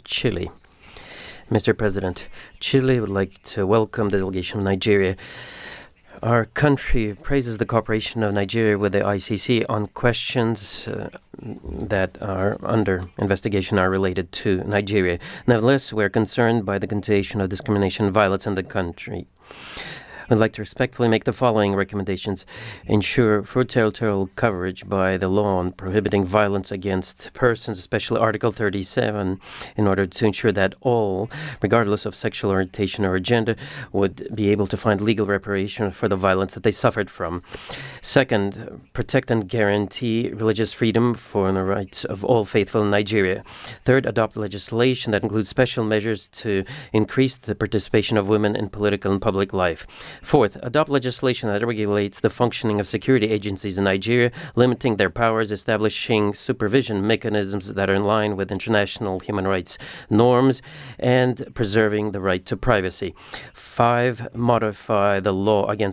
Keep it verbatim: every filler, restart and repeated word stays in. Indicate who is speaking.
Speaker 1: Chile. Mister President, Chile would like to welcome the delegation of Nigeria. Our country praises the cooperation of Nigeria with the I C C on questions uh, that are under investigation are related to Nigeria. Nevertheless, we are concerned by the continuation of discrimination and violence in the country. I'd like to respectfully make the following recommendations. Ensure full territorial coverage by the law on prohibiting violence against persons, especially Article thirty-seven, in order to ensure that all, regardless of sexual orientation or gender, would be able to find legal reparation for the violence that they suffered from. Second, protect and guarantee religious freedom for the rights of all faithful in Nigeria. Third, adopt legislation that includes special measures to increase the participation of women in political and public life. Fourth, adopt legislation that regulates the functioning of security agencies in Nigeria, limiting their powers, establishing supervision mechanisms that are in line with international human rights norms, and preserving the right to privacy. Five, modify the law against